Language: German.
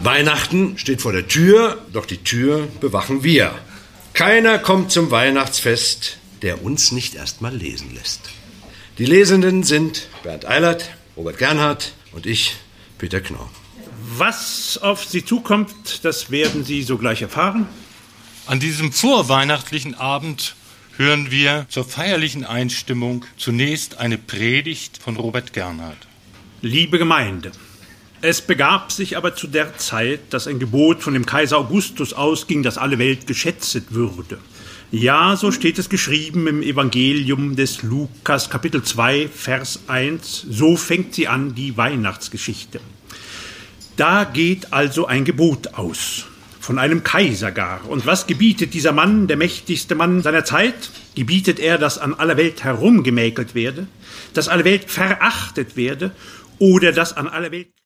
Weihnachten steht vor der Tür, doch die Tür bewachen wir. Keiner kommt zum Weihnachtsfest, der uns nicht erst mal lesen lässt. Die Lesenden sind Bernd Eilert, Robert Gernhardt und ich, Peter Knorr. Was auf Sie zukommt, das werden Sie sogleich erfahren. An diesem vorweihnachtlichen Abend hören wir zur feierlichen Einstimmung zunächst eine Predigt von Robert Gernhardt. Liebe Gemeinde, es begab sich aber zu der Zeit, dass ein Gebot von dem Kaiser Augustus ausging, dass alle Welt geschätzet würde. Ja, so steht es geschrieben im Evangelium des Lukas, Kapitel 2, Vers 1. So fängt sie an, die Weihnachtsgeschichte. Da geht also ein Gebot aus, von einem Kaiser gar. Und was gebietet dieser Mann, der mächtigste Mann seiner Zeit? Gebietet er, dass an aller Welt herumgemäkelt werde, dass alle Welt verachtet werde oder dass an aller Welt